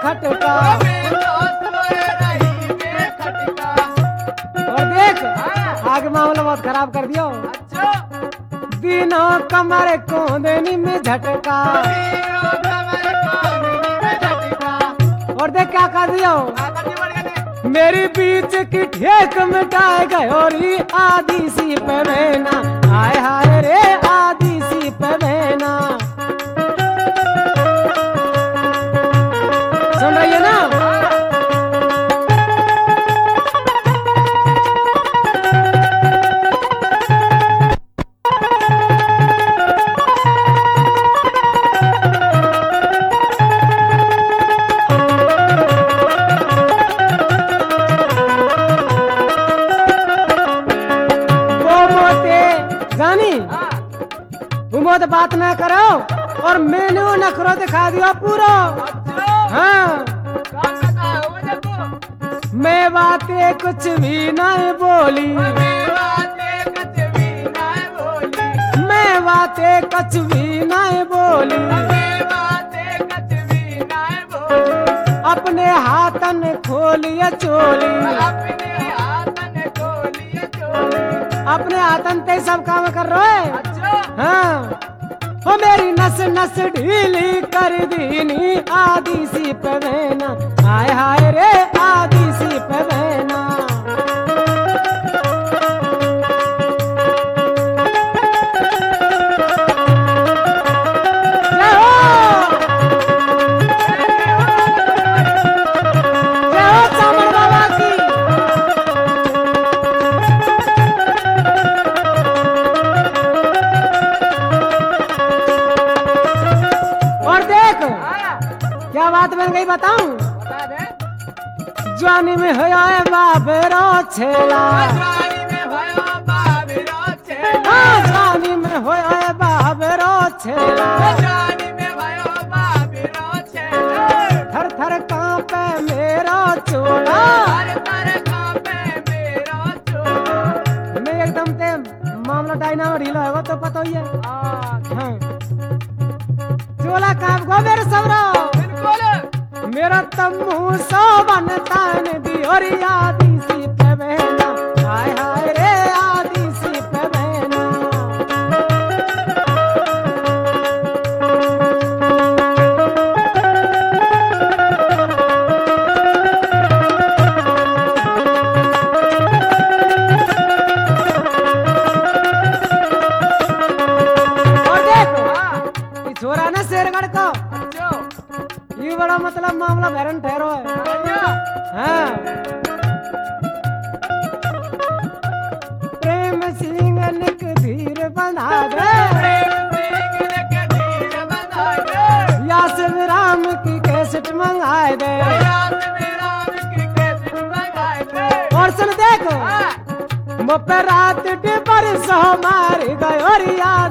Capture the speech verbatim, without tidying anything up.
बेखटका। और देख आगे मामला बहुत खराब कर दियो। दिनों कमर कोंदनी में झटका। और देख क्या कर दियो, मेरी बीच की ठेक मिटाए गयोरी आदि सी पे बहना। हाय हाय रे आदि सी पे बहना। सुन रही है ना? तो बात ना करो और मेनू नखरो दिखा दियो पूरा। हाँ मैं बातें कुछ भी नहीं बोली, मैं बातें कुछ भी नहीं बोली। अपने हाथन खोलिए चोली, अपने हाथन ते सब काम कर रहे हैं। हाँ वो मेरी नस नस ढीली कर दीनी आदि सी पे बहना। हाय हाय रे आदि सी पे बहना। क्या बात बन गई बताऊं? जवानी में होया है बाबेरो छेला, जवानी में होया बाबेरो छेला, जवानी में होया है बाबेरो छेला, जवानी में होया बाबेरो छेला। थर थर कांपे मेरा चोला, थर थर कांपे मेरा चोला। मैं एकदम ते मामला डायनामो ढीला है वो तो पता ही है। हाँ चोला कांप गो मेरे सवरा, मेरा तम्मू सो बनता दी और आदि सी पे बहना। हाय हाय रे आदि सी पे बहना। और देखो छोरा ना शेरगढ़ को ये बड़ा मतलब मामला भैरन ठहरो है। हाँ प्रेम सिंह लिख धीर बना दे, यासिर राम की कैसेट मंगाए दे। और सुन देखो मुझ पे रात पर सो मार गयो रिया